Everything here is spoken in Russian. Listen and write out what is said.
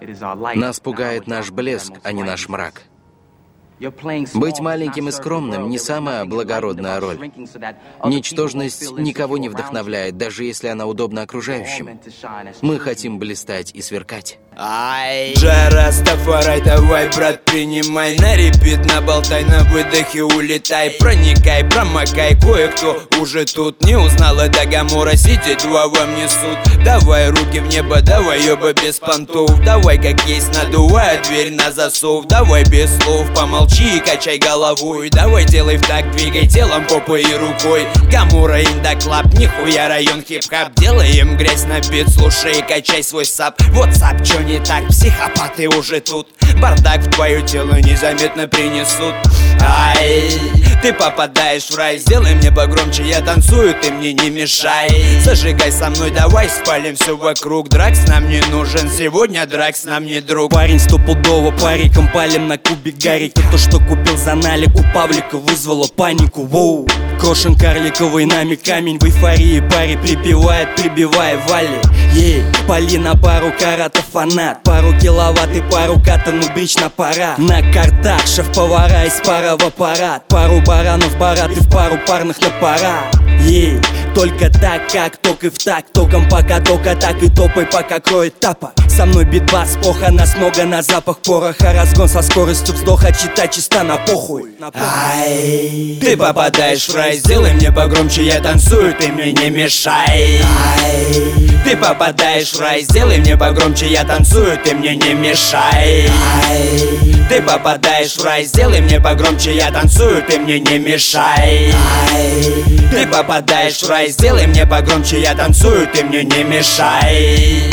Нас пугает наш блеск, а не наш мрак. Быть маленьким и скромным не самая благородная роль. Ничтожность никого не вдохновляет, даже если она удобна окружающим. Мы хотим блистать и сверкать. Растафарай, давай, брат, принимай на репит, наболтай, на выдохе улетай. Проникай, промокай, кое-кто уже тут не узнал, это Гамора, сидит, два вам несут. Давай руки в небо, давай, ёба, без понтов. Давай, как есть, надувай дверь на засов. Давай без слов, помолчи и качай головой. Давай, делай в так, двигай телом, попой и рукой. Гамора, индаклаб, нихуя район хип-хап. Делаем грязь на бит, слушай и качай свой сап. Вот сап, чё не так, психопаты уже тут. Бардак в твое тело незаметно принесут. Ай, ты попадаешь в рай, сделай мне погромче, я танцую, ты мне не мешай. Зажигай со мной, давай спалим все вокруг. Дракс нам не нужен, сегодня дракс нам не друг. Парень стопудово париком палим на кубик гарика. То, что купил за налик у Павлика, вызвало панику. Воу. Крошен карликовый нами камень, в эйфории паре припевает, прибивая вали. Ей, пали на пару каратов фанат, пару киловатт и пару ката, ну брич на пора. На картах шеф-повара из пара в аппарат, пару баранов барат и в пару парных на пора. Ей, только так, как ток и в так, током пока тока так и топай, пока кроет тапа. Со мной битбас, поха, нас много на запах пороха. Разгон со скоростью вздоха, чита чисто на похуй. Ай, ты попадаешь в рай, сделай мне погромче, я танцую, ты мне не мешай. Ай, ты попадаешь в рай, сделай мне погромче, я танцую, ты мне не мешай. Ай, ты попадаешь в рай, сделай мне погромче, я танцую, ты мне не мешай. Ай, ты попадаешь в рай, сделай мне погромче, я танцую, ты мне не мешай.